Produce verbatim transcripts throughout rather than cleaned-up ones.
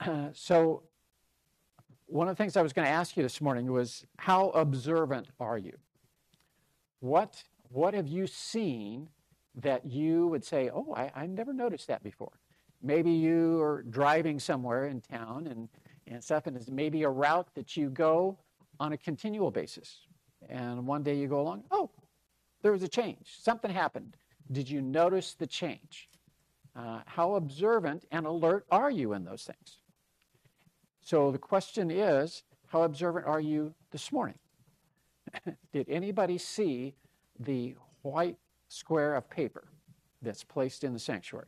Uh, so one of the things I was going to ask you this morning was, how observant are you? What, what have you seen that you would say, oh, I, I never noticed that before? Maybe you are driving somewhere in town and, and stuff, and it's maybe a route that you go on a continual basis. And one day you go along, oh, there was a change. Something happened. Did you notice the change? Uh, how observant and alert are you in those things? So the question is, how observant are you this morning? Did anybody see the white square of paper that's placed in the sanctuary?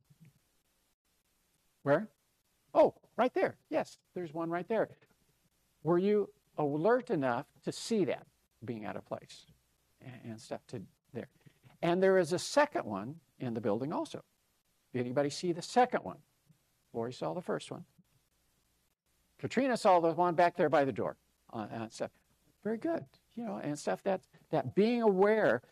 Where? Oh, right there. Yes, there's one right there. Were you alert enough to see that being out of place and, and stuff to there? And there is a second one in the building also. Did anybody see the second one? Lori saw the first one. Katrina saw the one back there by the door uh, and stuff. Very good, you know, and stuff that that being aware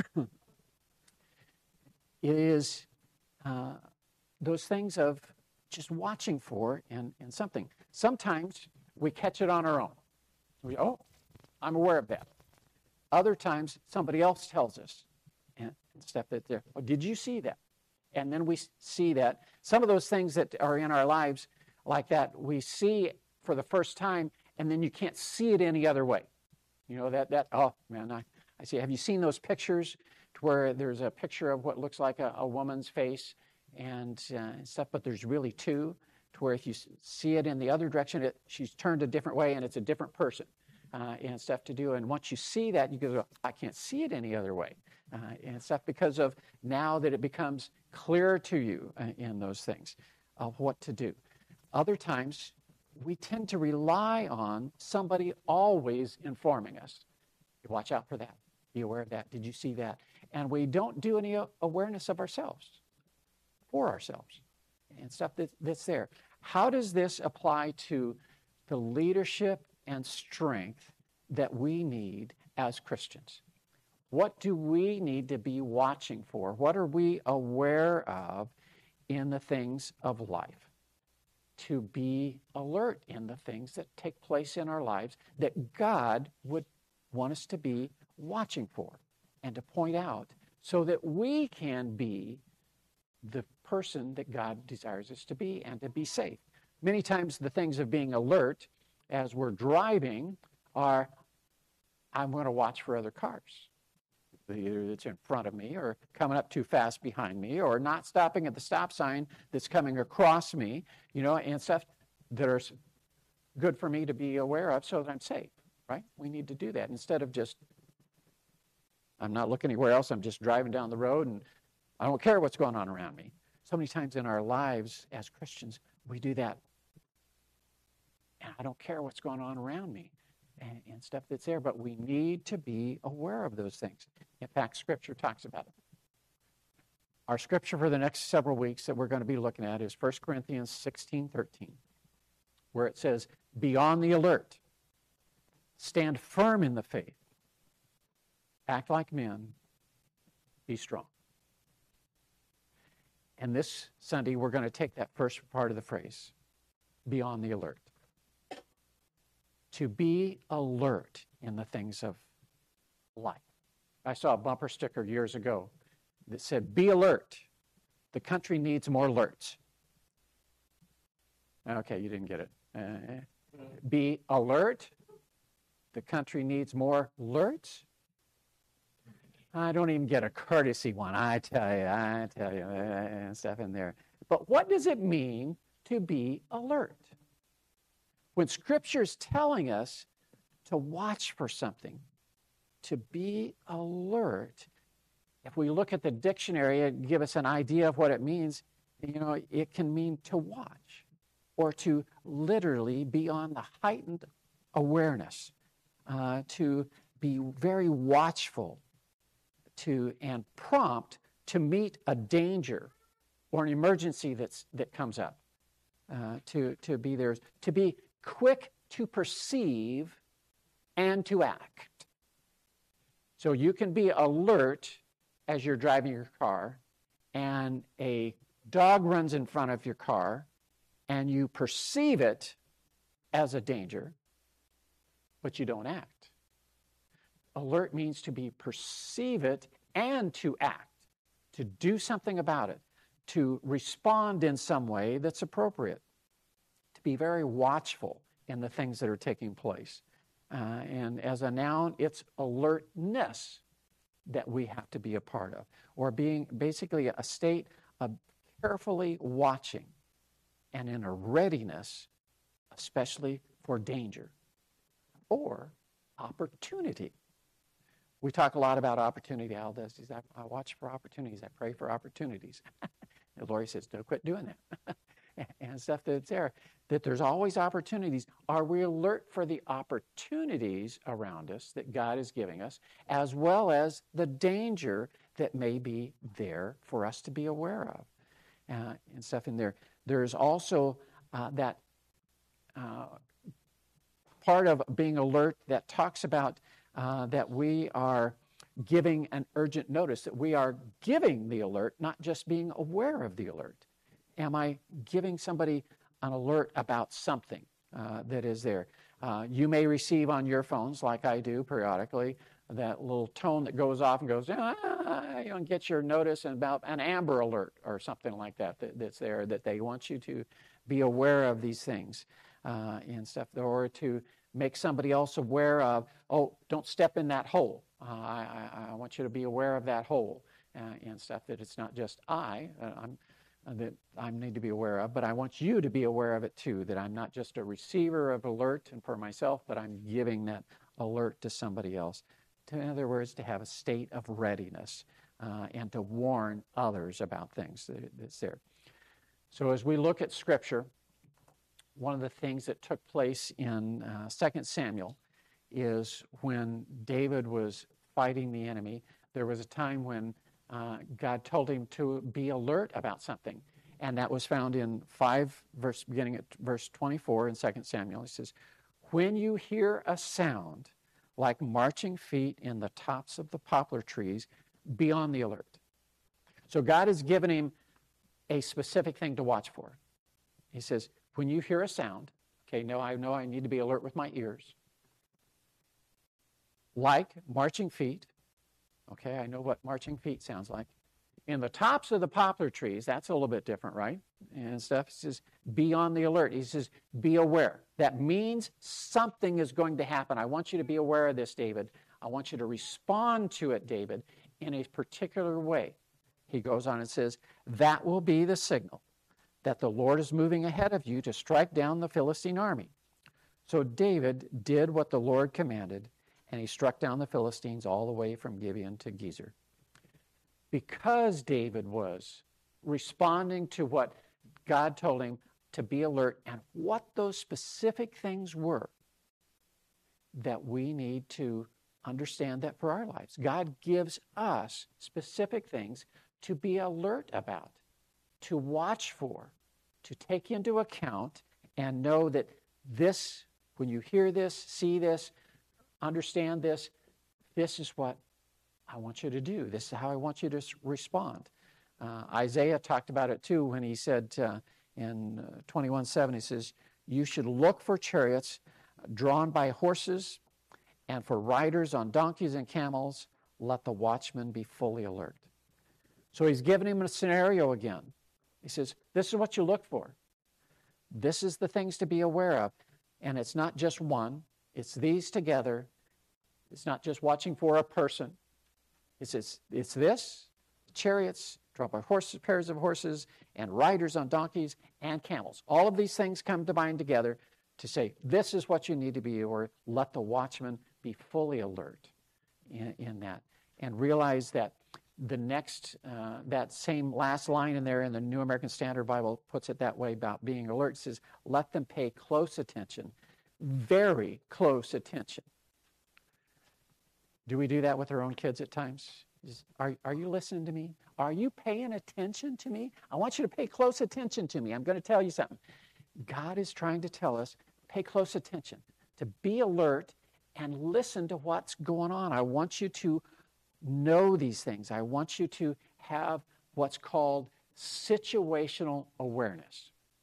is uh, those things of just watching for and, and something. Sometimes we catch it on our own. We, oh, I'm aware of that. Other times somebody else tells us and, and stuff that they're, oh, did you see that? And then we see that. Some of those things that are in our lives like that, we see for the first time, and then you can't see it any other way. You know, that, that oh, man, I, I see. Have you seen those pictures to where there's a picture of what looks like a, a woman's face and uh, stuff, but there's really two, to where if you see it in the other direction, it, she's turned a different way, and it's a different person uh, and stuff to do. And once you see that, you go, I can't see it any other way uh, and stuff, because of now that it becomes clear to you uh, in those things of what to do. Other times, we tend to rely on somebody always informing us. Watch out for that. Be aware of that. Did you see that? And we don't do any awareness of ourselves, for ourselves, and stuff that, that's there. How does this apply to the leadership and strength that we need as Christians? What do we need to be watching for? What are we aware of in the things of life? To be alert in the things that take place in our lives that God would want us to be watching for and to point out, so that we can be the person that God desires us to be and to be safe. Many times the things of being alert as we're driving are, I'm going to watch for other cars, either that's in front of me or coming up too fast behind me, or not stopping at the stop sign that's coming across me, you know, and stuff that are good for me to be aware of so that I'm safe, right? We need to do that instead of just, I'm not looking anywhere else, I'm just driving down the road and I don't care what's going on around me. So many times in our lives as Christians, we do that. And I don't care what's going on around me. And, and stuff that's there, but we need to be aware of those things. In fact, Scripture talks about it. Our scripture for the next several weeks that we're going to be looking at is First Corinthians sixteen thirteen, where it says, be on the alert, stand firm in the faith, act like men, be strong. And this Sunday, we're going to take that first part of the phrase, be on the alert. To be alert in the things of life. I saw a bumper sticker years ago that said, be alert. The country needs more alerts. Okay, you didn't get it. Uh, be alert. The country needs more alerts. I don't even get a courtesy one. I tell you, I tell you, and stuff in there. But what does it mean to be alert? When Scripture is telling us to watch for something, to be alert, if we look at the dictionary and give us an idea of what it means, you know, it can mean to watch or to literally be on the heightened awareness, uh, to be very watchful, to and prompt to meet a danger or an emergency that's that comes up, uh, to to be there, to be quick to perceive and to act. So you can be alert as you're driving your car and a dog runs in front of your car and you perceive it as a danger, but you don't act. Alert means to be perceive it and to act, to do something about it, to respond in some way that's appropriate, to be very watchful in the things that are taking place. Uh, and as a noun, it's alertness that we have to be a part of, or being basically a state of carefully watching and in a readiness, especially for danger or opportunity. We talk a lot about opportunity. Al does. He says, I watch for opportunities. I pray for opportunities. And Lori says, don't quit doing that. And stuff that's there, that there's always opportunities. Are we alert for the opportunities around us that God is giving us, as well as the danger that may be there for us to be aware of, uh, and stuff in there. There's also uh, that uh, part of being alert that talks about uh, that we are giving an urgent notice, that we are giving the alert, not just being aware of the alert. Am I giving somebody an alert about something uh, that is there? Uh, you may receive on your phones, like I do periodically, that little tone that goes off and goes, ah, you know, and gets your notice about an Amber Alert or something like that, that that's there, that they want you to be aware of these things uh, and stuff, or to make somebody else aware of, oh, don't step in that hole. Uh, I, I, I want you to be aware of that hole uh, and stuff, that it's not just I, uh, I'm, uh, that I need to be aware of, but I want you to be aware of it too, that I'm not just a receiver of alert and for myself, but I'm giving that alert to somebody else. To, in other words, to have a state of readiness uh, and to warn others about things that, that's there. So as we look at Scripture, one of the things that took place in uh, Second Samuel is when David was fighting the enemy, there was a time when uh, God told him to be alert about something. And that was found in five, verse, beginning at verse twenty-four in Second Samuel. He says, when you hear a sound like marching feet in the tops of the poplar trees, be on the alert. So God has given him a specific thing to watch for. He says, when you hear a sound, okay, no, I know I need to be alert with my ears, like marching feet. Okay, I know what marching feet sounds like. In the tops of the poplar trees, that's a little bit different, right? And stuff. He says, be on the alert. He says, be aware. That means something is going to happen. I want you to be aware of this, David. I want you to respond to it, David, in a particular way. He goes on and says, that will be the signal that the Lord is moving ahead of you to strike down the Philistine army. So David did what the Lord commanded, and he struck down the Philistines all the way from Gibeon to Gezer. Because David was responding to what God told him to be alert and what those specific things were that we need to understand that for our lives. God gives us specific things to be alert about, to watch for, to take into account and know that this, when you hear this, see this, understand this, this is what I want you to do. This is how I want you to respond. Uh, Isaiah talked about it too when he said uh, in uh, twenty-one seven, he says, you should look for chariots drawn by horses and for riders on donkeys and camels. Let the watchman be fully alert. So he's given him a scenario again. He says, this is what you look for. This is the things to be aware of. And it's not just one. It's these together. It's not just watching for a person. It's, it's, it's this, chariots drawn by horses, pairs of horses, and riders on donkeys and camels. All of these things come to mind together to say, this is what you need to be, or let the watchman be fully alert in, in that. And realize that the next, uh, that same last line in there in the New American Standard Bible puts it that way about being alert. It says, let them pay close attention, very close attention. Do we do that with our own kids at times? Is, are, are you listening to me? Are you paying attention to me? I want you to pay close attention to me. I'm going to tell you something. God is trying to tell us, pay close attention, to be alert and listen to what's going on. I want you to know these things. I want you to have what's called situational awareness.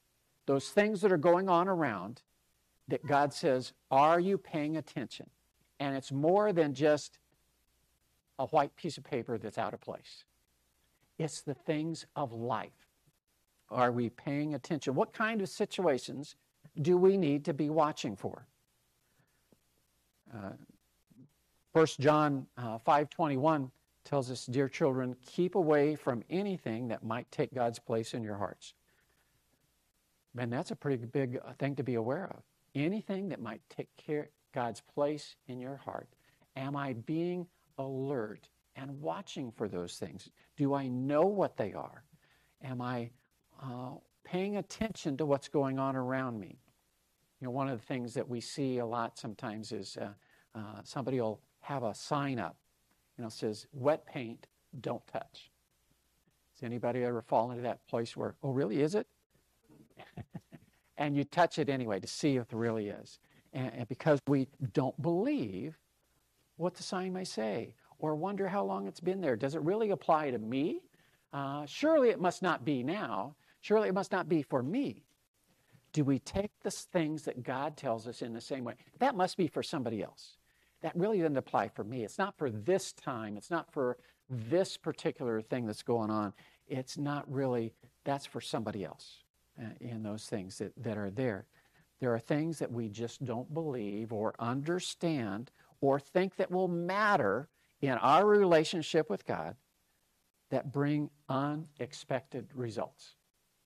those things that are going on around that God says, are you paying attention? And it's more than just a white piece of paper that's out of place. It's the things of life. Are we paying attention? What kind of situations do we need to be watching for? Uh, First John uh, five twenty-one tells us, dear children, keep away from anything that might take God's place in your hearts. Man, that's a pretty big thing to be aware of. Anything that might take care God's place in your heart. Am I being alert and watching for those things? Do I know what they are? Am I uh, paying attention to what's going on around me? You know, one of the things that we see a lot sometimes is uh, uh, somebody will have a sign up, you know, says, wet paint, don't touch. Has anybody ever fallen into that place where, oh, really, is it? And you touch it anyway to see if it really is. And, and because we don't believe what the sign may say, or wonder how long it's been there. Does it really apply to me? Uh, surely it must not be now. Surely it must not be for me. Do we take the things that God tells us in the same way? That must be for somebody else. That really doesn't apply for me. It's not for this time. It's not for this particular thing that's going on. It's not really, that's for somebody else uh, in those things that, that are there. There are things that we just don't believe or understand or think that will matter in our relationship with God that bring unexpected results.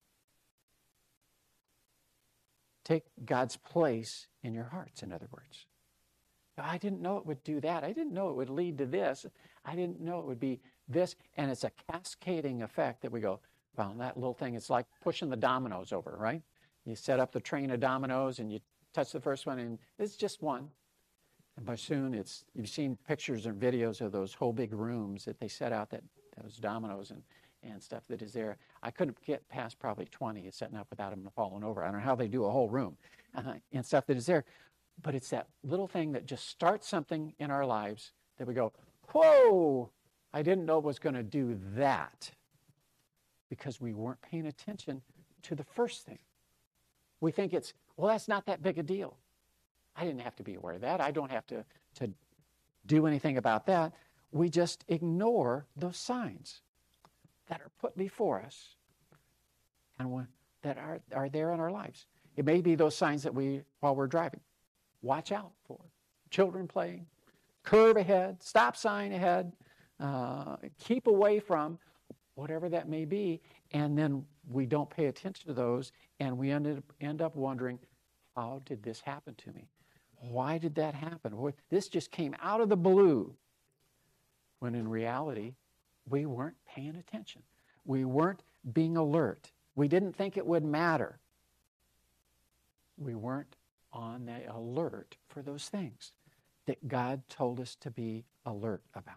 Take God's place in your hearts, in other words. I didn't know it would do that. I didn't know it would lead to this. I didn't know it would be this. And it's a cascading effect that we go, well, that little thing, it's like pushing the dominoes over, right? You set up the train of dominoes and you touch the first one and it's just one. And by soon it's, you've seen pictures and videos of those whole big rooms that they set out, that those dominoes and, and stuff that is there. I couldn't get past probably twenty setting up without them falling over. I don't know how they do a whole room uh, and stuff that is there. But it's that little thing that just starts something in our lives that we go, whoa, I didn't know it was going to do that, because we weren't paying attention to the first thing. We think it's, well, that's not that big a deal. I didn't have to be aware of that. I don't have to, to do anything about that. We just ignore those signs that are put before us and that are, are there in our lives. It may be those signs that we, while we're driving, watch out for. Children playing, curve ahead, stop sign ahead, uh, keep away from, whatever that may be, and then we don't pay attention to those, and we end up, end up wondering, how did this happen to me? Why did that happen? This just came out of the blue, when in reality, we weren't paying attention. We weren't being alert. We didn't think it would matter. We weren't on the alert for those things that God told us to be alert about.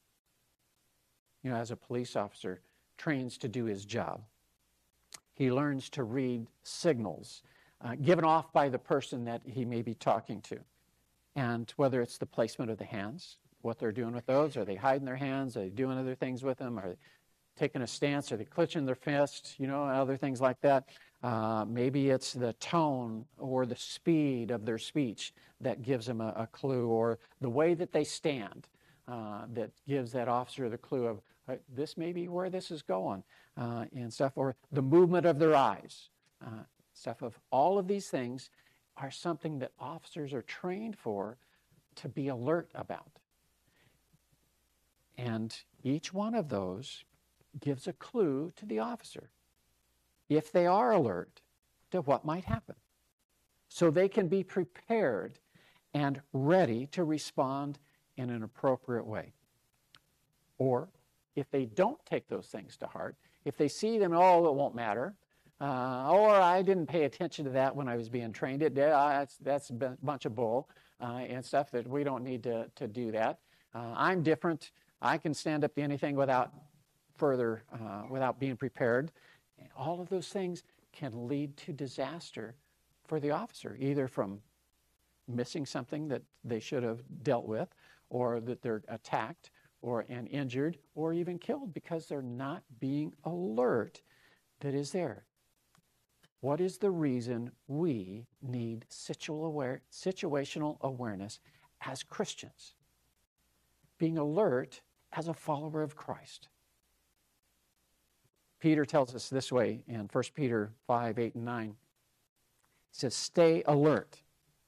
You know, as a police officer trains to do his job, he learns to read signals uh, given off by the person that he may be talking to. And whether it's the placement of the hands, what they're doing with those, are they hiding their hands, are they doing other things with them, are they taking a stance, are they clenching their fists, you know, other things like that. Uh, maybe it's the tone or the speed of their speech that gives them a, a clue, or the way that they stand uh, that gives that officer the clue of uh, this may be where this is going uh, and stuff, or the movement of their eyes, uh, stuff of all of these things are something that officers are trained for to be alert about. And each one of those gives a clue to the officer, if they are alert, to what might happen, so they can be prepared and ready to respond in an appropriate way. Or if they don't take those things to heart, if they see them, oh, it won't matter, uh, or I didn't pay attention to that when I was being trained, it did, uh, that's, that's a bunch of bull uh, and stuff, that we don't need to, to do that. Uh, I'm different. I can stand up to anything without further, uh, without being prepared. And all of those things can lead to disaster for the officer, either from missing something that they should have dealt with, or that they're attacked or and injured or even killed because they're not being alert that is there. What is the reason we need situational aware, situational awareness as Christians? Being alert as a follower of Christ. Peter tells us this way in First Peter five, eight, and nine. He says, stay alert.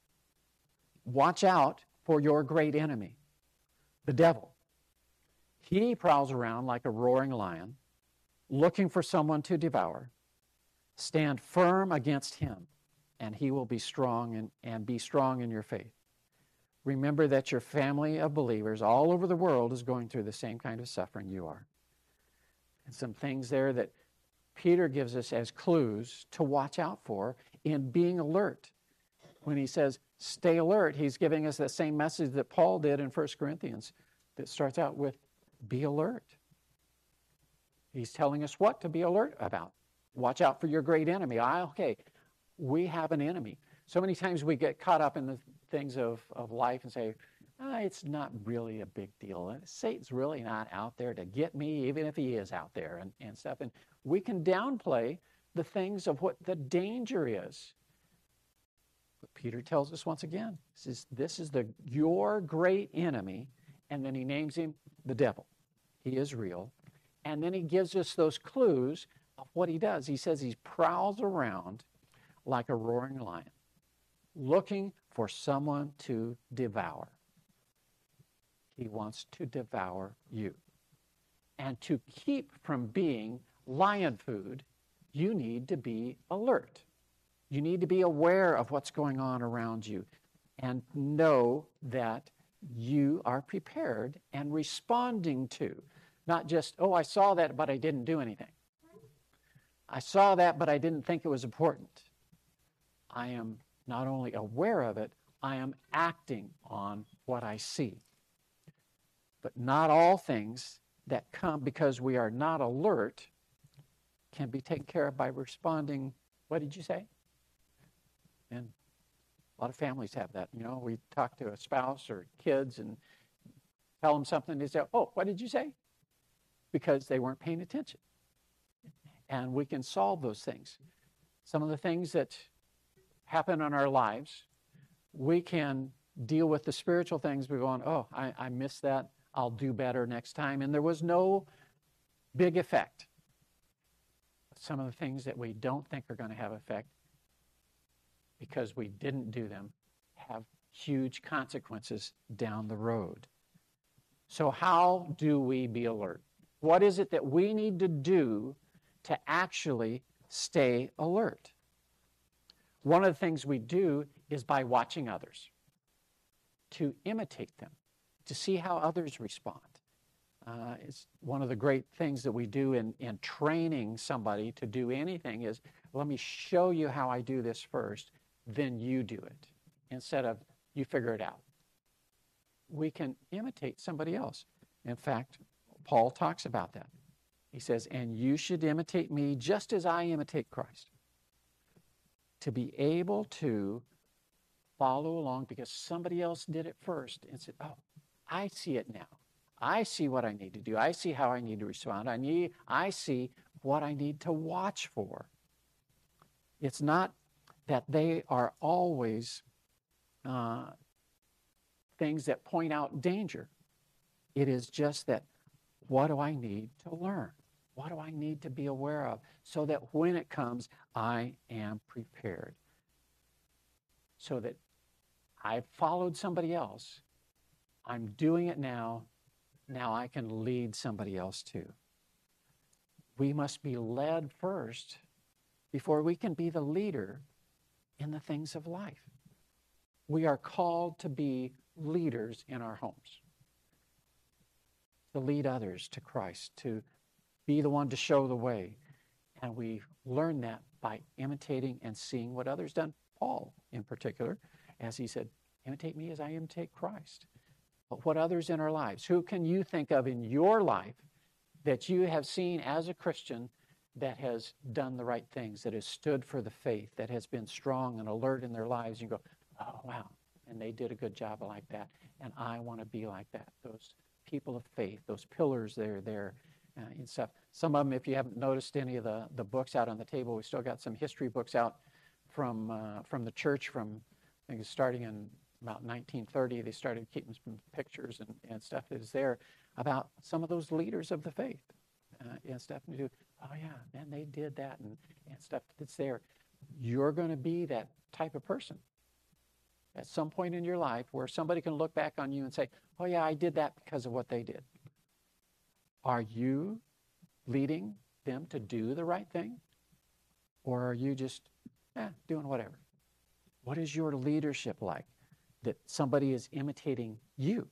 Watch out for your great enemy, the devil. He prowls around like a roaring lion, looking for someone to devour. Stand firm against him, and he will be strong and, and be strong in your faith. Remember that your family of believers all over the world is going through the same kind of suffering you are. And some things there that Peter gives us as clues to watch out for in being alert. When he says, stay alert, he's giving us the same message that Paul did in First Corinthians that starts out with, be alert. He's telling us what to be alert about. Watch out for your great enemy. I, okay, we have an enemy. So many times we get caught up in the things of, of life and say, ah, it's not really a big deal. Satan's really not out there to get me, even if he is out there and, and stuff. And we can downplay the things of what the danger is. But Peter tells us once again, this is, this is the your great enemy, and then he names him the devil. He is real. And then he gives us those clues of what he does. He says he prowls around like a roaring lion, looking for someone to devour. He wants to devour you. And to keep from being lion food, you need to be alert. You need to be aware of what's going on around you and know that you are prepared and responding to. Not just, oh, I saw that, but I didn't do anything. I saw that, but I didn't think it was important. I am not only aware of it, I am acting on what I see. But not all things that come because we are not alert can be taken care of by responding, what did you say? And a lot of families have that. You know, we talk to a spouse or kids and tell them something, they say, oh, what did you say? Because they weren't paying attention. And we can solve those things. Some of the things that happen in our lives, we can deal with the spiritual things. We're going, oh, I, I missed that. I'll do better next time. And there was no big effect. Some of the things that we don't think are going to have effect because we didn't do them have huge consequences down the road. So how do we be alert? What is it that we need to do to actually stay alert? One of the things we do is by watching others, to imitate them, to see how others respond. Uh, it's one of the great things that we do in, in training somebody to do anything is, let me show you how I do this first, then you do it, instead of you figure it out. We can imitate somebody else. In fact, Paul talks about that. He says, and you should imitate me just as I imitate Christ. To be able to follow along because somebody else did it first and said, oh, I see it now. I see what I need to do. I see how I need to respond. I need, I see what I need to watch for. It's not that they are always uh, things that point out danger. It is just that, what do I need to learn? What do I need to be aware of so that when it comes, I am prepared? So that I've followed somebody else. I'm doing it now. Now I can lead somebody else too. We must be led first before we can be the leader in the things of life. We are called to be leaders in our homes, to lead others to Christ, to be the one to show the way. And we learn that by imitating and seeing what others done. Paul, in particular, as he said, imitate me as I imitate Christ. But what others in our lives? Who can you think of in your life that you have seen as a Christian that has done the right things, that has stood for the faith, that has been strong and alert in their lives? You go, oh, wow, and they did a good job like that, and I want to be like that. Those people of faith, those pillars that are there, uh, and stuff. Some of them, if you haven't noticed any of the, the books out on the table, we still got some history books out from uh, from the church from, I think it's starting in about nineteen thirty. They started keeping some pictures and, and stuff that is there about some of those leaders of the faith uh, and stuff. And do, oh yeah, man, they did that and, and stuff that's there. You're going to be that type of person at some point in your life where somebody can look back on you and say, oh yeah, I did that because of what they did. Are you leading them to do the right thing? Or are you just eh, doing whatever? What is your leadership like that somebody is imitating you?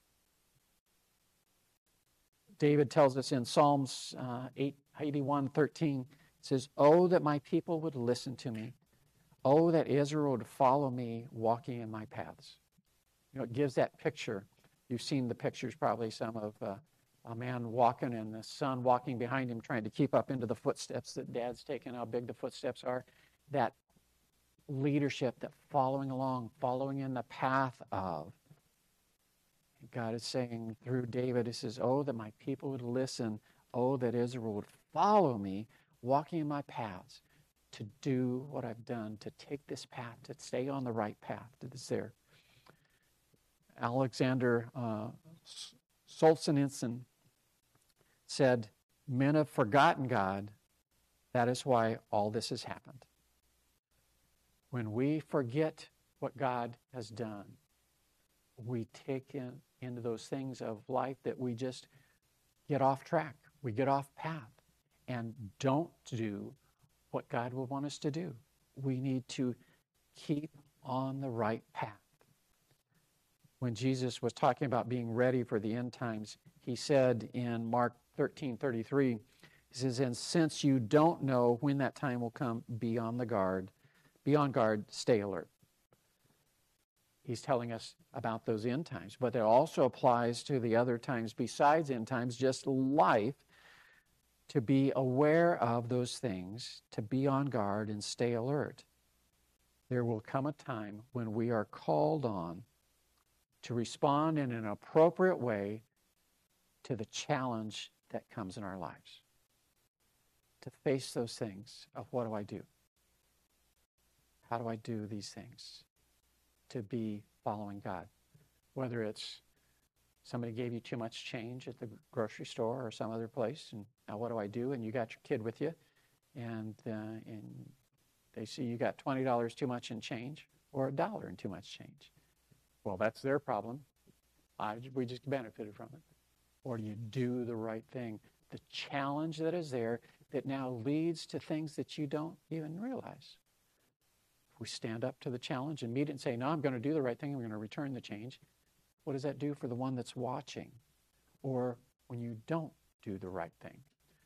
David tells us in Psalms uh, eighty-one thirteen, it says, oh, that my people would listen to me. Oh, that Israel would follow me walking in my paths. You know, it gives that picture. You've seen the pictures probably, some of uh, a man walking and the son walking behind him trying to keep up into the footsteps that dad's taken, how big the footsteps are. That leadership, that following along, following in the path of. God is saying through David, he says, oh, that my people would listen. Oh, that Israel would follow me, walking in my paths, to do what I've done, to take this path, to stay on the right path that is there. Alexander uh, Solzhenitsyn said, men have forgotten God. That is why all this has happened. When we forget what God has done, we take in, into those things of life that we just get off track. We get off path and don't do what God will want us to do. We need to keep on the right path. When Jesus was talking about being ready for the end times, he said in Mark thirteen thirty-three, he says, and since you don't know when that time will come, be on the guard. Be on guard, stay alert. He's telling us about those end times, but it also applies to the other times besides end times, just life, to be aware of those things, to be on guard and stay alert. There will come a time when we are called on to respond in an appropriate way to the challenge that comes in our lives. To face those things of what do I do? How do I do these things? To be following God. Whether it's somebody gave you too much change at the grocery store or some other place, and now what do I do? And you got your kid with you, and uh, and they see you got twenty dollars too much in change or a dollar in too much change. Well, that's their problem. I, we just benefited from it. Or do you do the right thing? The challenge that is there that now leads to things that you don't even realize. If we stand up to the challenge and meet it and say, no, I'm going to do the right thing, I'm going to return the change, what does that do for the one that's watching? Or when you don't do the right thing?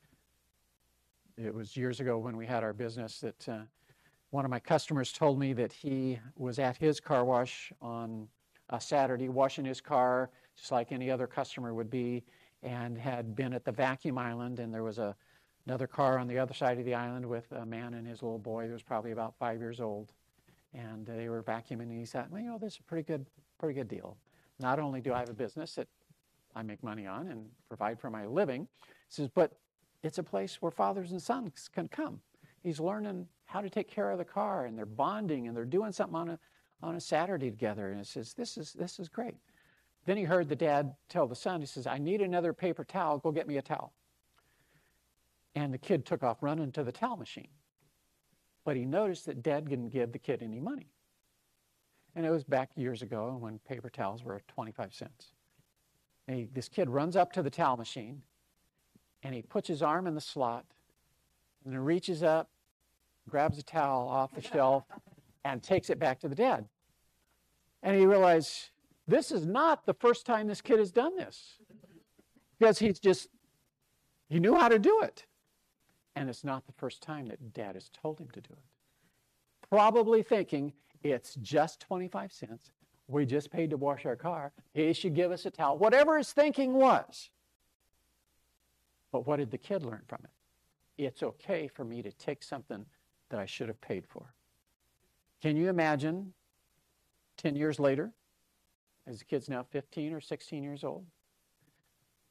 It was years ago when we had our business that uh, one of my customers told me that he was at his car wash on a Saturday washing his car just like any other customer would be, and had been at the vacuum island, and there was a, another car on the other side of the island with a man and his little boy who was probably about five years old, and they were vacuuming, and he thought, well, you know, this is a pretty good, pretty good deal. Not only do I have a business that I make money on and provide for my living, he says, but it's a place where fathers and sons can come. He's learning how to take care of the car, and they're bonding, and they're doing something on a on a Saturday together, and he says, this is this is great. Then he heard the dad tell the son, he says, I need another paper towel, go get me a towel. And the kid took off running to the towel machine. But he noticed that dad didn't give the kid any money. And it was back years ago when paper towels were twenty-five cents. And he, this kid runs up to the towel machine, and he puts his arm in the slot, and then reaches up, grabs a towel off the shelf, and takes it back to the dad. And he realized, this is not the first time this kid has done this. Because he's just, he knew how to do it. And it's not the first time that dad has told him to do it. Probably thinking, it's just twenty-five cents. We just paid to wash our car. He should give us a towel. Whatever his thinking was. But what did the kid learn from it? It's okay for me to take something that I should have paid for. Can you imagine ten years later, as the kid's now fifteen or sixteen years old,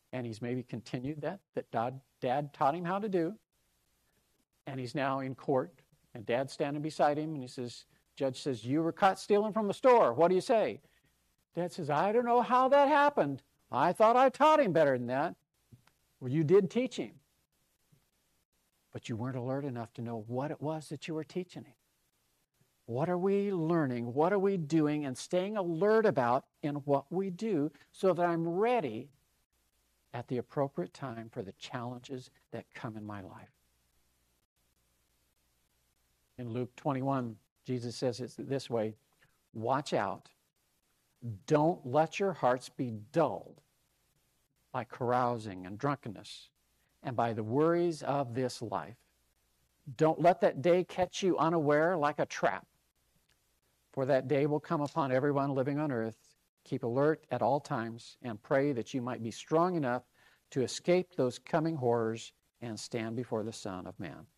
and he's maybe continued that, that dad, dad taught him how to do, and he's now in court, and dad's standing beside him, and he says, judge says, you were caught stealing from the store. What do you say? Dad says, I don't know how that happened. I thought I taught him better than that. Well, you did teach him, but you weren't alert enough to know what it was that you were teaching him. What are we learning? What are we doing and staying alert about in what we do so that I'm ready at the appropriate time for the challenges that come in my life? In Luke twenty-one, Jesus says it this way, watch out. Don't let your hearts be dulled by carousing and drunkenness and by the worries of this life. Don't let that day catch you unaware like a trap. For that day will come upon everyone living on earth. Keep alert at all times and pray that you might be strong enough to escape those coming horrors and stand before the Son of Man.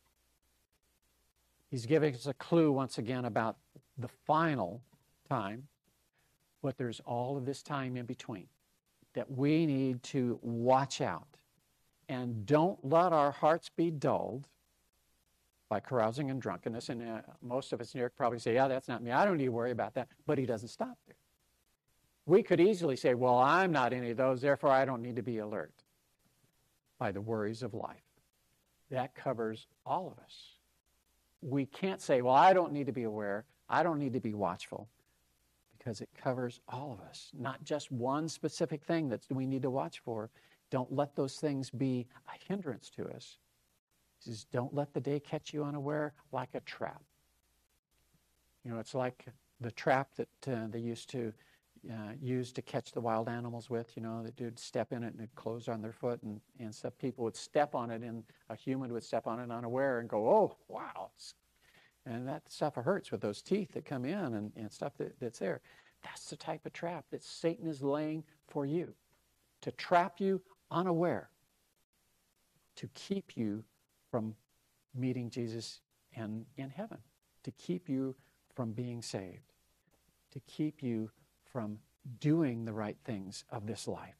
He's giving us a clue once again about the final time, but there's all of this time in between that we need to watch out and don't let our hearts be dulled by carousing and drunkenness. And uh, most of us in here probably say, yeah, that's not me. I don't need to worry about that. But he doesn't stop there. We could easily say, well, I'm not any of those, therefore I don't need to be alert by the worries of life. That covers all of us. We can't say, well, I don't need to be aware. I don't need to be watchful, because it covers all of us, not just one specific thing that we need to watch for. Don't let those things be a hindrance to us. He says, don't let the day catch you unaware like a trap. You know, it's like the trap that uh, they used to uh, use to catch the wild animals with. You know, they would step in it and it'd close on their foot, and, and stuff. People would step on it, and a human would step on it unaware and go, oh, wow. And that stuff hurts with those teeth that come in and, and stuff that, that's there. That's the type of trap that Satan is laying for you, to trap you unaware, to keep you from meeting Jesus and in heaven, to keep you from being saved, to keep you from doing the right things of this life.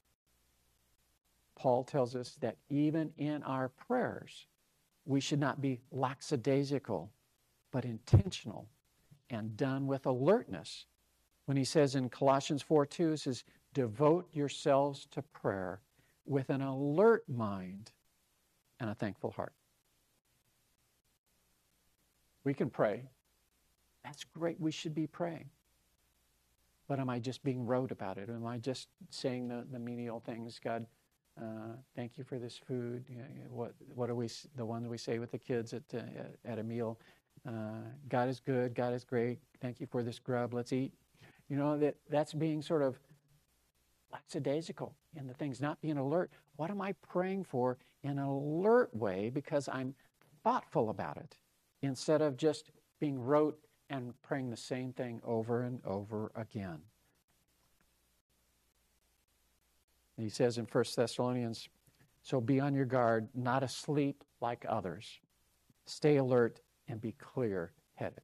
Paul tells us that even in our prayers, we should not be lackadaisical, but intentional and done with alertness. When he says in Colossians four two, it says, devote yourselves to prayer with an alert mind and a thankful heart. We can pray. That's great. We should be praying. But am I just being rote about it? Am I just saying the, the menial things? God, uh, thank you for this food. You know, what what are we? The ones we say with the kids at uh, at a meal. Uh, God is good. God is great. Thank you for this grub. Let's eat. You know, that that's being sort of lackadaisical in the things, not being alert. What am I praying for in an alert way because I'm thoughtful about it, instead of just being rote and praying the same thing over and over again? And he says in First Thessalonians, so be on your guard, not asleep like others. Stay alert and be clear-headed.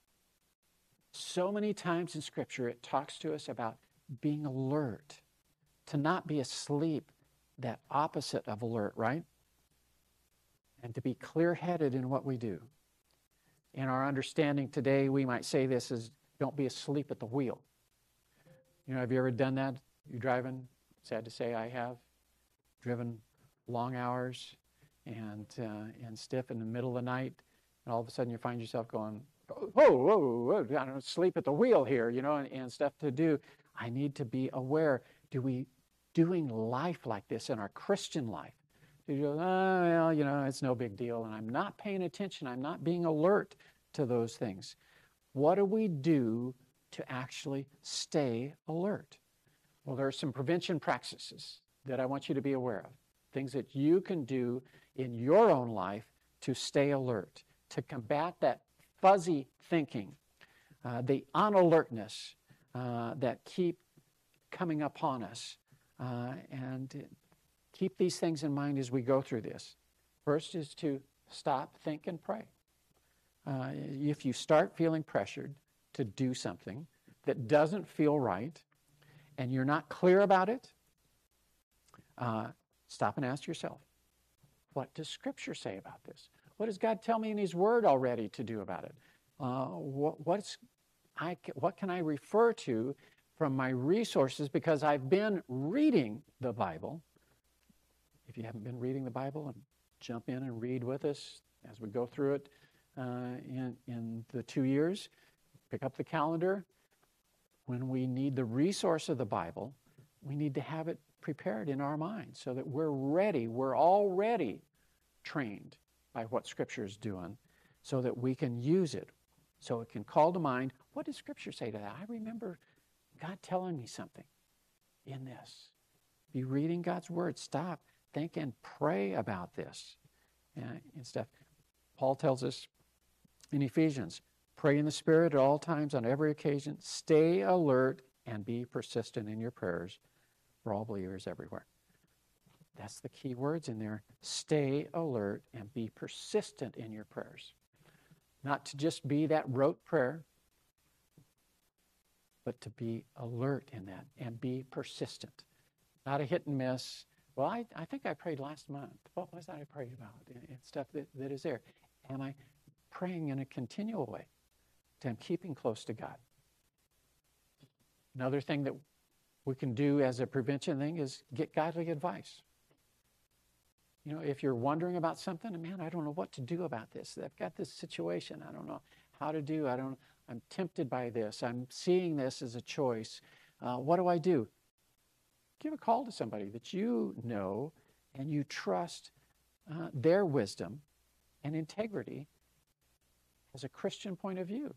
So many times in Scripture it talks to us about being alert, to not be asleep, that opposite of alert, right? And to be clear-headed in what we do. In our understanding today, we might say this as, don't be asleep at the wheel. You know, have you ever done that? You're driving, sad to say I have, driven long hours and uh, and stiff in the middle of the night, and all of a sudden you find yourself going, whoa, whoa, whoa, I don't sleep at the wheel here, you know, and, and stuff to do. I need to be aware. Do we doing life like this in our Christian life? Do you go, oh, well, you know, it's no big deal, and I'm not paying attention. I'm not being alert to those things. What do we do to actually stay alert? Well, there are some prevention practices that I want you to be aware of. Things that you can do in your own life to stay alert, to combat that fuzzy thinking, uh, the unalertness uh, that keep coming upon us. Uh, and keep these things in mind as we go through this. First is to stop, think, and pray. Uh, if you start feeling pressured to do something that doesn't feel right, and you're not clear about it, uh, stop and ask yourself, what does Scripture say about this? What does God tell me in His Word already to do about it? Uh, what, what's, I, what can I refer to from my resources because I've been reading the Bible? If you haven't been reading the Bible, and jump in and read with us as we go through it uh, in, in the two years. Pick up the calendar. When we need the resource of the Bible, we need to have it prepared in our minds so that we're ready. We're already trained by what Scripture is doing so that we can use it. So it can call to mind, what does Scripture say to that? I remember God telling me something in this. Be reading God's Word. Stop, think, and pray about this and, and stuff. Paul tells us in Ephesians, pray in the Spirit at all times, on every occasion. Stay alert and be persistent in your prayers for all believers everywhere. That's the key words in there. Stay alert and be persistent in your prayers. Not to just be that rote prayer, but to be alert in that and be persistent. Not a hit and miss. Well, I, I think I prayed last month. What was that I prayed about? And, and stuff that, that is there. Am I praying in a continual way? I'm keeping close to God. Another thing that we can do as a prevention thing is get godly advice. You know, if you're wondering about something, man, I don't know what to do about this. I've got this situation. I don't know how to do. I don't. I'm tempted by this. I'm seeing this as a choice. Uh, what do I do? Give a call to somebody that you know and you trust uh, their wisdom and integrity as a Christian point of view.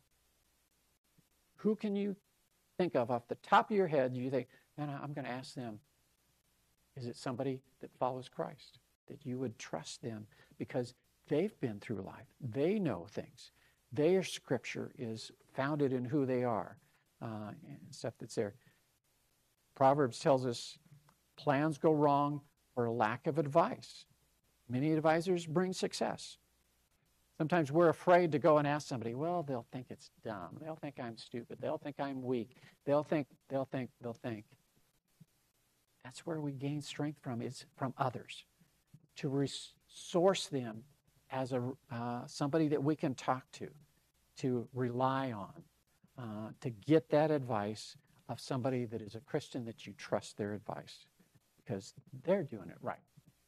Who can you think of off the top of your head? You think, man, I'm going to ask them. Is it somebody that follows Christ? That you would trust them because they've been through life. They know things. Their Scripture is founded in who they are uh, and stuff that's there. Proverbs tells us plans go wrong for lack of advice. Many advisors bring success. Sometimes we're afraid to go and ask somebody, well, they'll think it's dumb. They'll think I'm stupid. They'll think I'm weak. They'll think, they'll think, they'll think. That's where we gain strength from, is from others. To resource them as a uh, somebody that we can talk to, to rely on, uh, to get that advice of somebody that is a Christian that you trust their advice because they're doing it right.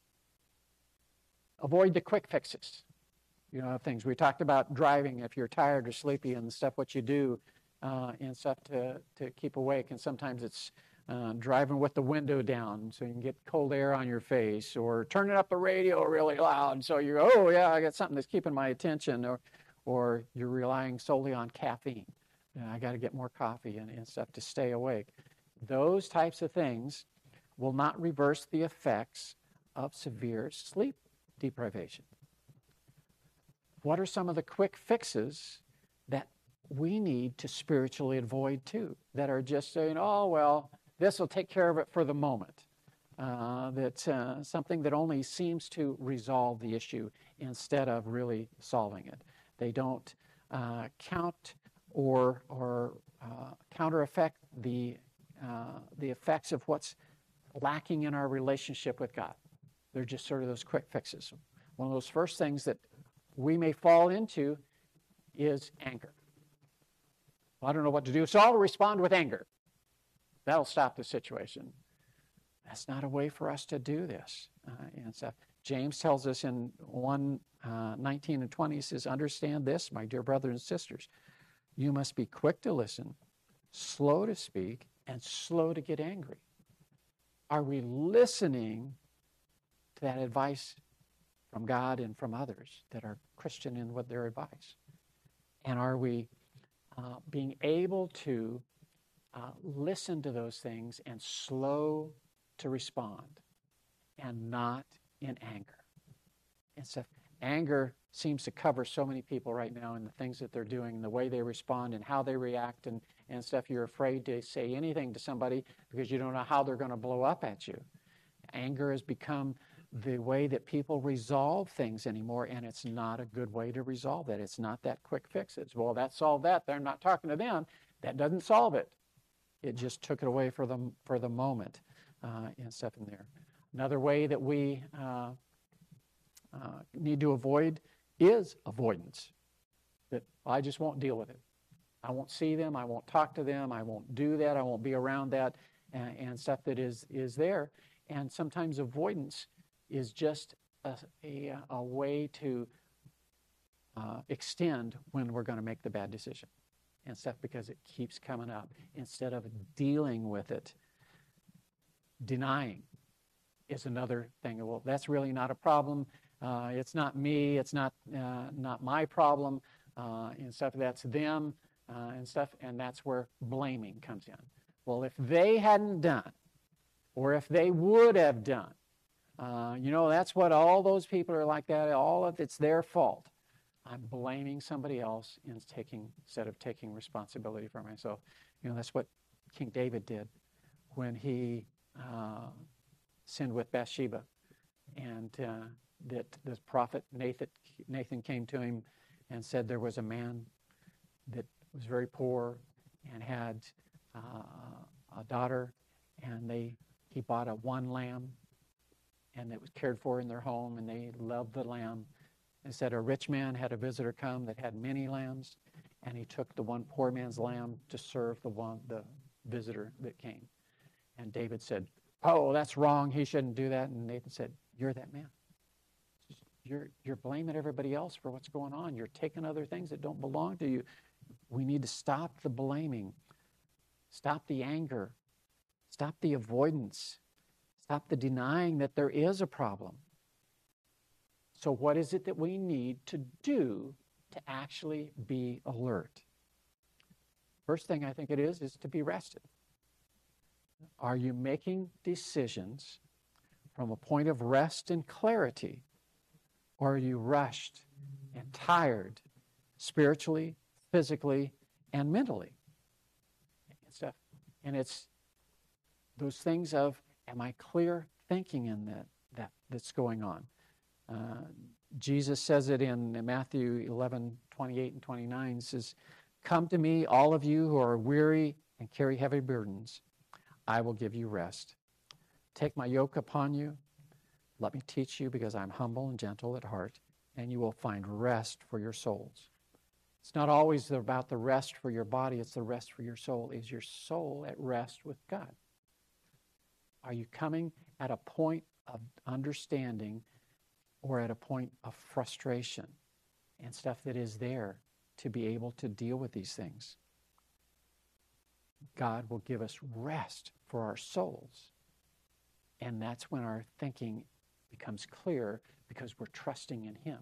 Avoid the quick fixes. You know, things we talked about driving if you're tired or sleepy and stuff, what you do uh, and stuff to, to keep awake. And sometimes it's uh, driving with the window down so you can get cold air on your face, or turning up the radio really loud so you go, oh yeah, I got something that's keeping my attention, or or you're relying solely on caffeine. You know, I got to get more coffee and, and stuff to stay awake. Those types of things will not reverse the effects of severe sleep deprivation. What are some of the quick fixes that we need to spiritually avoid too, that are just saying, oh, well, this will take care of it for the moment. Uh, that's uh, something that only seems to resolve the issue instead of really solving it. They don't uh, count or, or uh, counter effect the, uh, the effects of what's lacking in our relationship with God. They're just sort of those quick fixes. One of those first things that we may fall into is anger. Well, I don't know what to do, so I'll respond with anger. That'll stop the situation. That's not a way for us to do this. Uh, and stuff. James tells us in one nineteen and twenty, he says, understand this, my dear brothers and sisters. You must be quick to listen, slow to speak, and slow to get angry. Are we listening to that advice from God and from others that are Christian in what their advice? And are we uh, being able to uh, listen to those things and slow to respond and not in anger? And so anger seems to cover so many people right now in the things that they're doing and the way they respond and how they react and, and stuff. You're afraid to say anything to somebody because you don't know how they're going to blow up at you. Anger has become the way that people resolve things anymore, and it's not a good way to resolve that. It's not that quick fix. It's, well, that solved that. They're not talking to them. That doesn't solve it. It just took it away for the, for the moment uh, and stuff in there. Another way that we uh, uh, need to avoid is avoidance. That I just won't deal with it. I won't see them. I won't talk to them. I won't do that. I won't be around that and, and stuff that is, is there. And sometimes avoidance is just a, a, a way to uh, extend when we're going to make the bad decision and stuff, because it keeps coming up. Instead of dealing with it, denying is another thing. Well, that's really not a problem. Uh, it's not me. It's not uh, not my problem uh, and stuff. That's them uh, and stuff. And that's where blaming comes in. Well, if they hadn't done, or if they would have done, uh, you know, that's what all those people are like that. All of it's their fault. I'm blaming somebody else and taking, instead of taking responsibility for myself. You know, that's what King David did when he uh, sinned with Bathsheba. And uh, that the prophet Nathan, Nathan came to him and said there was a man that was very poor and had uh, a daughter, and they he bought a one lamb, and it was cared for in their home, and they loved the lamb. And said a rich man had a visitor come that had many lambs, and he took the one poor man's lamb to serve the one the visitor that came. And David said, "Oh, that's wrong. He shouldn't do that." And Nathan said, "You're that man. You're you're blaming everybody else for what's going on. You're taking other things that don't belong to you. We need to stop the blaming, stop the anger, stop the avoidance, stop the denying that there is a problem." So what is it that we need to do to actually be alert? First thing I think it is, is to be rested. Are you making decisions from a point of rest and clarity, or are you rushed and tired spiritually, physically, and mentally? And stuff. And it's those things of, am I clear thinking in that, that that's going on? Uh, Jesus says it in Matthew eleven, twenty-eight and twenty-nine, says, "Come to me, all of you who are weary and carry heavy burdens. I will give you rest. Take my yoke upon you. Let me teach you, because I'm humble and gentle at heart, and you will find rest for your souls." It's not always about the rest for your body, it's the rest for your soul. Is your soul at rest with God? Are you coming at a point of understanding or at a point of frustration and stuff that is there to be able to deal with these things? God will give us rest for our souls. And that's when our thinking becomes clear, because we're trusting in Him.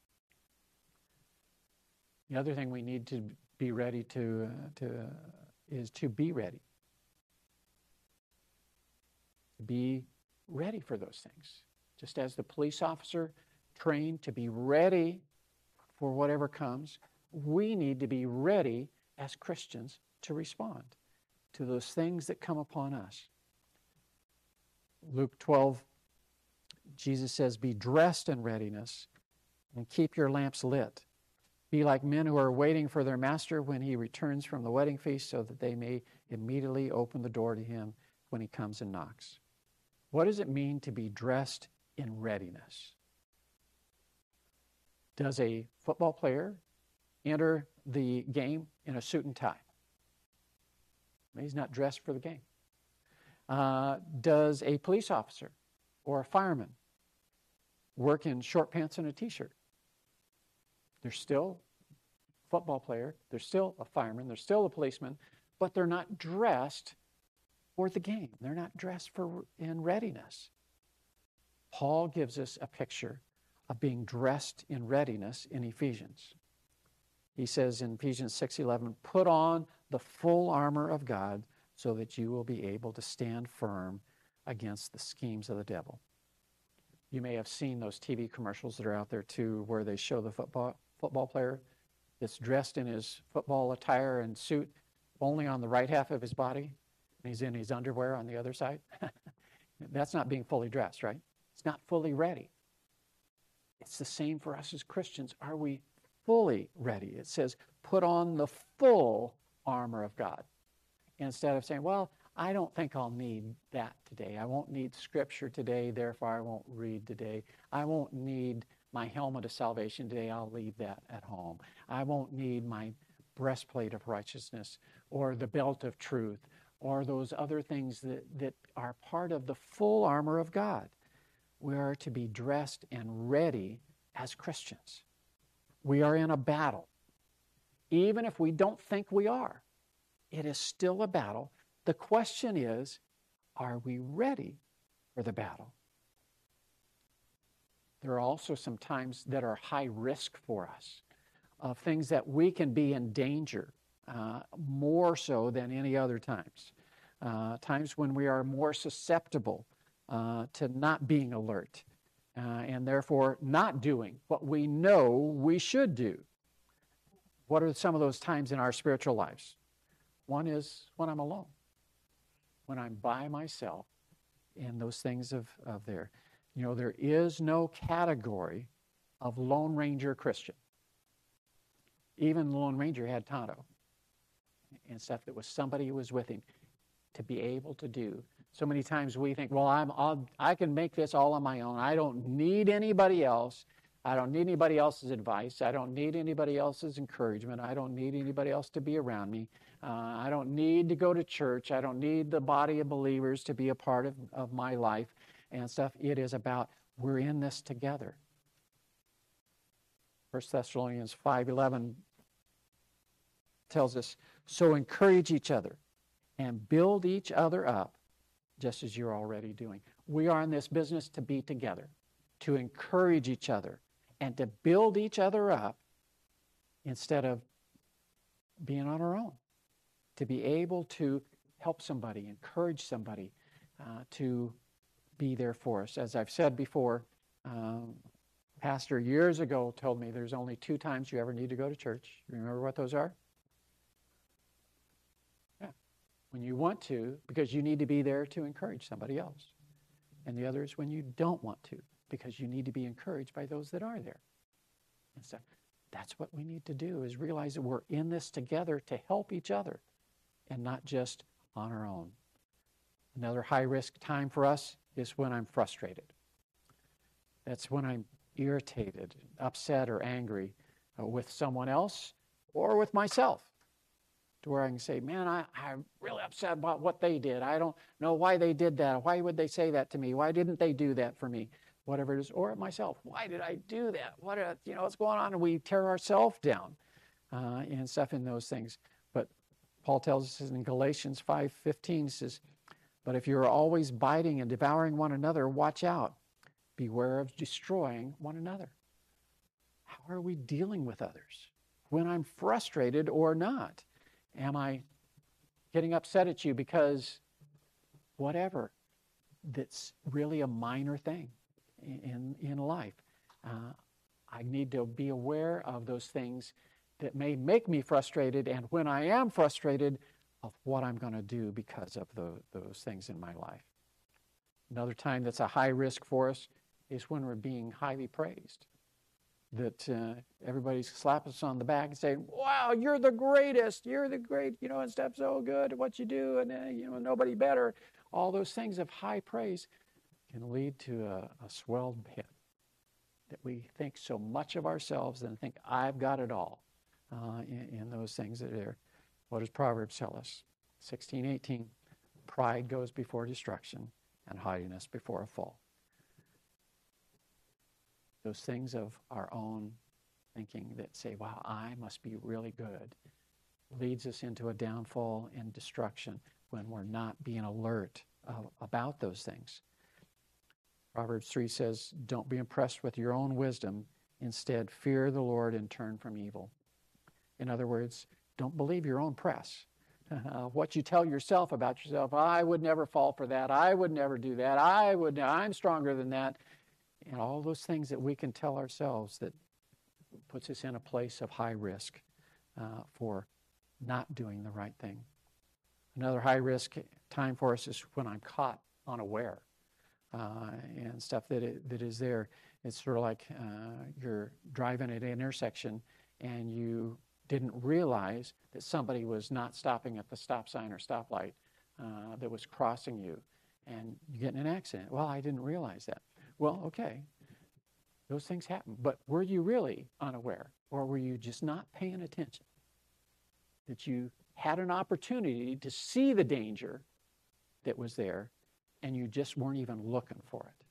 The other thing we need to be ready to, uh, to uh, is to be ready. Be ready for those things. Just as the police officer trained to be ready for whatever comes, we need to be ready as Christians to respond to those things that come upon us. Luke twelve, Jesus says, "Be dressed in readiness and keep your lamps lit. Be like men who are waiting for their master when he returns from the wedding feast, so that they may immediately open the door to him when he comes and knocks." What does it mean to be dressed in readiness? Does a football player enter the game in a suit and tie? He's not dressed for the game. Uh, does a police officer or a fireman work in short pants and a t-shirt? They're still a football player, they're still a fireman, they're still a policeman, but they're not dressed for the game. They're not dressed for in readiness. Paul gives us a picture of being dressed in readiness in Ephesians. He says in Ephesians six eleven, "Put on the full armor of God, so that you will be able to stand firm against the schemes of the devil." You may have seen those T V commercials that are out there too, where they show the football football player that's dressed in his football attire and suit only on the right half of his body, and he's in his underwear on the other side. That's not being fully dressed, right? It's not fully ready. It's the same for us as Christians. Are we fully ready? It says, put on the full armor of God. Instead of saying, well, I don't think I'll need that today. I won't need scripture today, therefore I won't read today. I won't need my helmet of salvation today. I'll leave that at home. I won't need my breastplate of righteousness or the belt of truth or those other things that, that are part of the full armor of God. We are to be dressed and ready as Christians. We are in a battle. Even if we don't think we are, it is still a battle. The question is, are we ready for the battle? There are also some times that are high risk for us, of things that we can be in danger, uh, more so than any other times. Uh, times when we are more susceptible uh, to not being alert, uh, and therefore not doing what we know we should do. What are some of those times in our spiritual lives? One is when I'm alone, when I'm by myself, and those things of, of there. You know, there is no category of Lone Ranger Christian. Even the Lone Ranger had Tonto and stuff that was somebody who was with him to be able to do. So many times we think, well, I'm I'll, I can make this all on my own. I don't need anybody else. I don't need anybody else's advice. I don't need anybody else's encouragement. I don't need anybody else to be around me. Uh, I don't need to go to church. I don't need the body of believers to be a part of, of my life and stuff. It is about, we're in this together. First Thessalonians five eleven tells us, so encourage each other and build each other up just as you're already doing. We are in this business to be together, to encourage each other, and to build each other up instead of being on our own. To be able to help somebody, encourage somebody, uh, to be there for us. As I've said before, um, pastor years ago told me there's only two times you ever need to go to church. You remember what those are? Yeah. When you want to, because you need to be there to encourage somebody else. And the other is when you don't want to, because you need to be encouraged by those that are there. And so that's what we need to do, is realize that we're in this together to help each other and not just on our own. Another high-risk time for us is when I'm frustrated. That's when I'm irritated, upset, or angry uh, with someone else or with myself, to where I can say, man, I, I'm really upset about what they did. I don't know why they did that. Why would they say that to me? Why didn't they do that for me? Whatever it is, or myself. Why did I do that? What, uh, you know, what's going on? And we tear ourselves down uh, and stuff in those things. But Paul tells us in Galatians five fifteen, says, but if you're always biting and devouring one another, watch out. Beware of destroying one another. How are we dealing with others? When I'm frustrated or not? Am I getting upset at you because whatever, that's really a minor thing in, in life? Uh, I need to be aware of those things that may make me frustrated, and when I am frustrated, of what I'm going to do because of the, those things in my life. Another time that's a high risk for us is when we're being highly praised. That uh, everybody's slapping us on the back and saying, wow, you're the greatest, you're the great, you know, and stuff so good at what you do, and, uh, you know, nobody better. All those things of high praise can lead to a, a swelled pit. That we think so much of ourselves and think, I've got it all uh, in, in those things that are. What does Proverbs tell us? sixteen eighteen, pride goes before destruction and haughtiness before a fall. Those things of our own thinking that say, wow, I must be really good, leads us into a downfall and destruction when we're not being alert uh, about those things. Proverbs three says, don't be impressed with your own wisdom. Instead, fear the Lord and turn from evil. In other words, don't believe your own press. Uh, what you tell yourself about yourself, I would never fall for that. I would never do that. I would, I'm stronger than that. And all those things that we can tell ourselves that puts us in a place of high risk uh, for not doing the right thing. Another high risk time for us is when I'm caught unaware uh, and stuff that, it, that is there. It's sort of like uh, you're driving at an intersection and you didn't realize that somebody was not stopping at the stop sign or stoplight uh, that was crossing you, and you get in an accident. Well, I didn't realize that. Well, okay, those things happen. But were you really unaware, or were you just not paying attention? That you had an opportunity to see the danger that was there, and you just weren't even looking for it.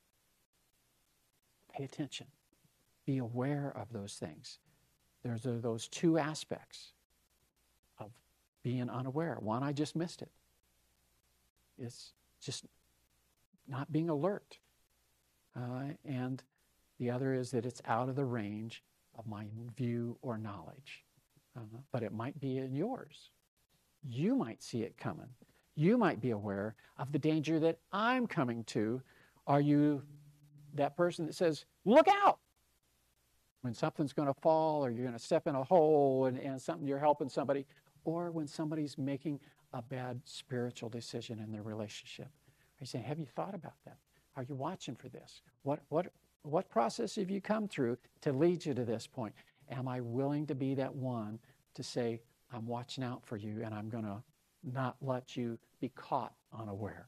Pay attention. Be aware of those things. There's a, those two aspects of being unaware. One, I just missed it. It's just not being alert. Uh, and the other is that it's out of the range of my view or knowledge. Uh, but it might be in yours. You might see it coming. You might be aware of the danger that I'm coming to. Are you that person that says, look out, when something's going to fall or you're going to step in a hole and, and something you're helping somebody, or when somebody's making a bad spiritual decision in their relationship? Are you saying, have you thought about that? Are you watching for this? What, what, what process have you come through to lead you to this point? Am I willing to be that one to say, I'm watching out for you and I'm going to not let you be caught unaware?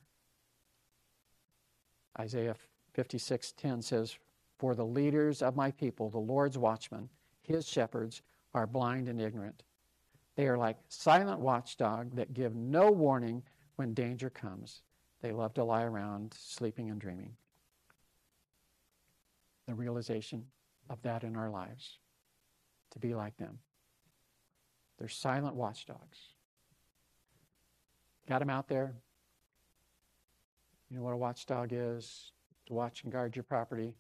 Isaiah fifty-six ten says, for the leaders of my people, the Lord's watchmen, his shepherds, are blind and ignorant. They are like silent watchdog that give no warning when danger comes. They love to lie around, sleeping and dreaming. The realization of that in our lives, to be like them. They're silent watchdogs. Got them out there. You know what a watchdog is? To watch and guard your property.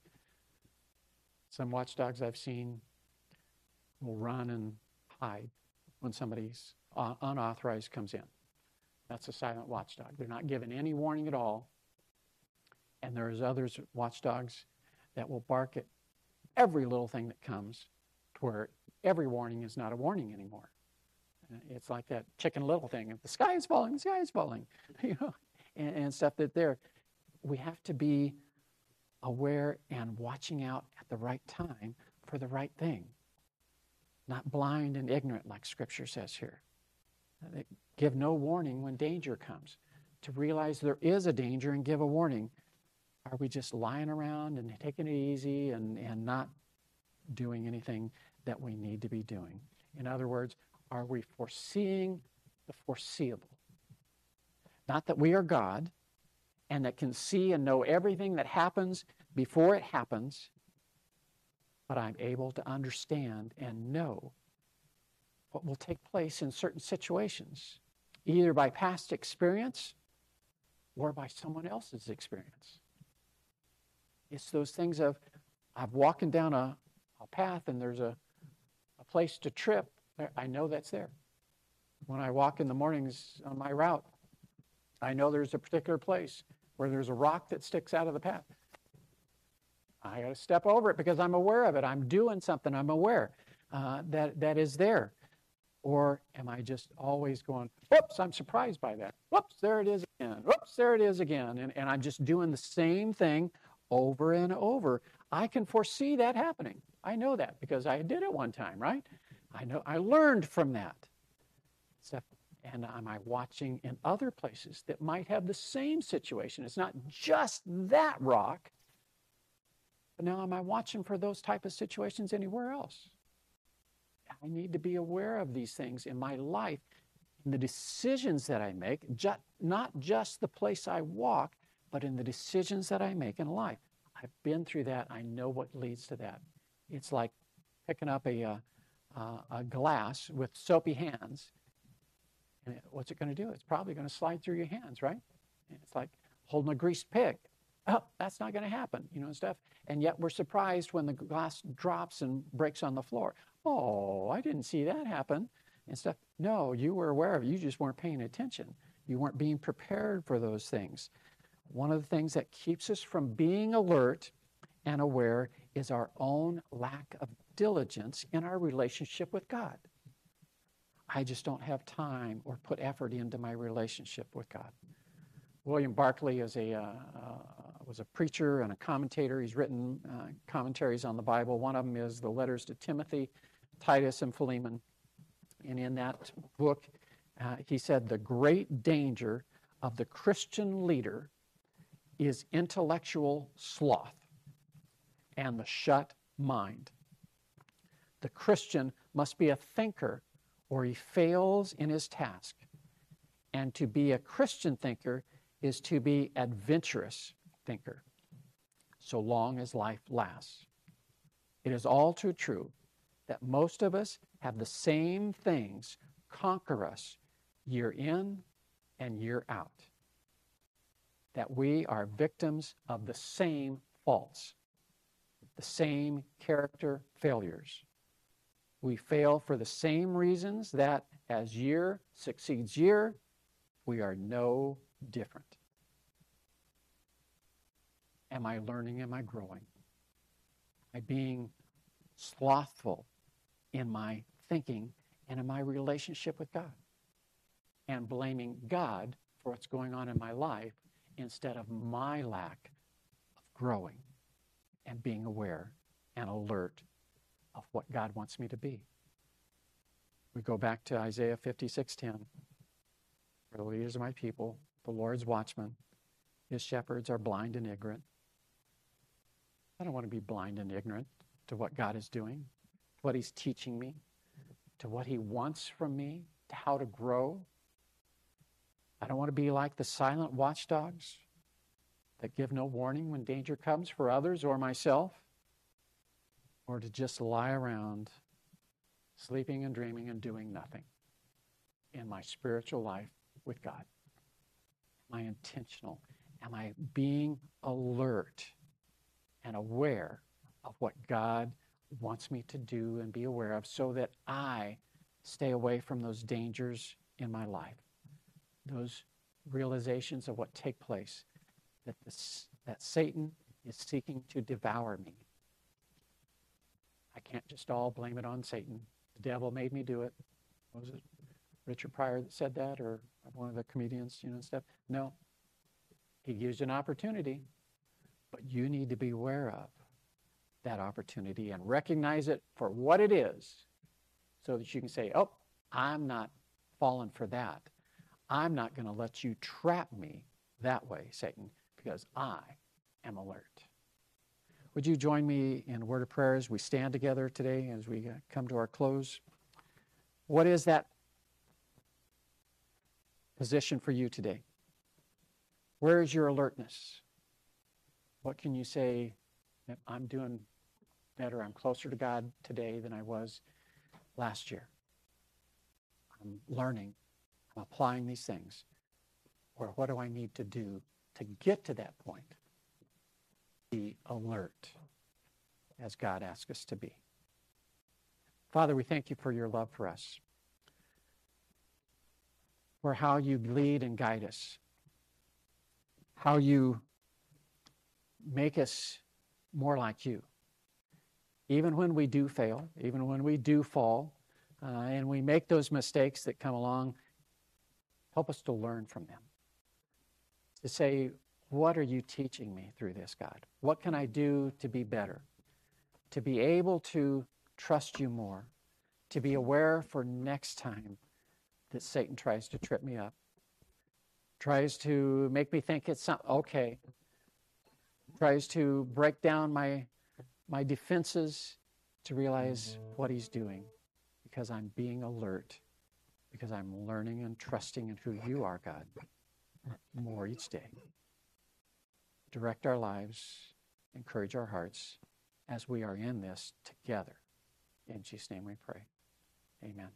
Some watchdogs I've seen will run and hide when somebody's unauthorized comes in. That's a silent watchdog. They're not given any warning at all. And there's others, watchdogs, that will bark at every little thing that comes, to where every warning is not a warning anymore. It's like that Chicken Little thing. If the sky is falling, the sky is falling, you know, and, and stuff that there. We have to be aware and watching out at the right time for the right thing. Not blind and ignorant, like Scripture says here. They give no warning when danger comes. To realize there is a danger and give a warning. Are we just lying around and taking it easy and, and not doing anything that we need to be doing? In other words, are we foreseeing the foreseeable? Not that we are God and that can see and know everything that happens before it happens, but I'm able to understand and know what will take place in certain situations, either by past experience or by someone else's experience. It's those things of, I'm walking down a, a path and there's a, a place to trip. I know that's there. When I walk in the mornings on my route, I know there's a particular place where there's a rock that sticks out of the path. I got to step over it because I'm aware of it. I'm doing something. I'm aware uh, that that is there. Or am I just always going, whoops, I'm surprised by that. Whoops, there it is again. Whoops, there it is again. And, and I'm just doing the same thing over and over. I can foresee that happening. I know that because I did it one time, right? I know I learned from that. So, and am I watching in other places that might have the same situation? It's not just that rock, but now am I watching for those type of situations anywhere else? I need to be aware of these things in my life, in the decisions that I make, ju- not just the place I walk, but in the decisions that I make in life. I've been through that. I know what leads to that. It's like picking up a, uh, uh, a glass with soapy hands. And what's it going to do? It's probably going to slide through your hands, right? And it's like holding a greased pig. Oh, that's not going to happen, you know, and stuff. And yet we're surprised when the glass drops and breaks on the floor. Oh, I didn't see that happen and stuff. No, you were aware of it. You just weren't paying attention. You weren't being prepared for those things. One of the things that keeps us from being alert and aware is our own lack of diligence in our relationship with God. I just don't have time or put effort into my relationship with God. William Barclay is a, uh, uh, was a preacher and a commentator. He's written uh, commentaries on the Bible. One of them is the letters to Timothy, Titus, and Philemon. And in that book, Uh, he said, the great danger of the Christian leader is intellectual sloth and the shut mind. The Christian must be a thinker or he fails in his task. And to be a Christian thinker is to be adventurous thinker, so long as life lasts. It is all too true that most of us have the same things conquer us year in and year out. That we are victims of the same faults, the same character failures. We fail for the same reasons that as year succeeds year, we are no different. Am I learning? Am I growing? Am I being slothful in my thinking and in my relationship with God? And blaming God for what's going on in my life instead of my lack of growing and being aware and alert of what God wants me to be. We go back to Isaiah fifty-six ten. For the leaders of my people, the Lord's watchmen, his shepherds are blind and ignorant. I don't want to be blind and ignorant to what God is doing, to what he's teaching me, to what he wants from me, to how to grow. I don't want to be like the silent watchdogs that give no warning when danger comes for others or myself, or to just lie around sleeping and dreaming and doing nothing in my spiritual life with God. Am I intentional? Am I being alert and aware of what God wants me to do and be aware of so that I stay away from those dangers in my life, those realizations of what take place, that, this, that Satan is seeking to devour me. I can't just all blame it on Satan. The devil made me do it. Was it Richard Pryor that said that, or one of the comedians, you know, and stuff? No. He gives you an opportunity, but you need to be aware of that opportunity and recognize it for what it is so that you can say, oh, I'm not falling for that. I'm not going to let you trap me that way, Satan, because I am alert. Would you join me in a word of prayer as we stand together today as we come to our close? What is that position for you today? Where is your alertness? What can you say that I'm doing better, I'm closer to God today than I was last year? I'm learning, I'm applying these things. Or what do I need to do to get to that point? Be alert as God asks us to be. Father, we thank you for your love for us, for how you lead and guide us, how you make us more like you. Even when we do fail, even when we do fall, uh, and we make those mistakes that come along, help us to learn from them. To say, what are you teaching me through this, God? What can I do to be better? To be able to trust you more, to be aware for next time that Satan tries to trip me up, tries to make me think it's not okay, tries to break down my my defenses, to realize what he's doing, because I'm being alert, because I'm learning and trusting in who you are, God, more each day. Direct our lives, encourage our hearts as we are in this together. In Jesus' name we pray. Amen.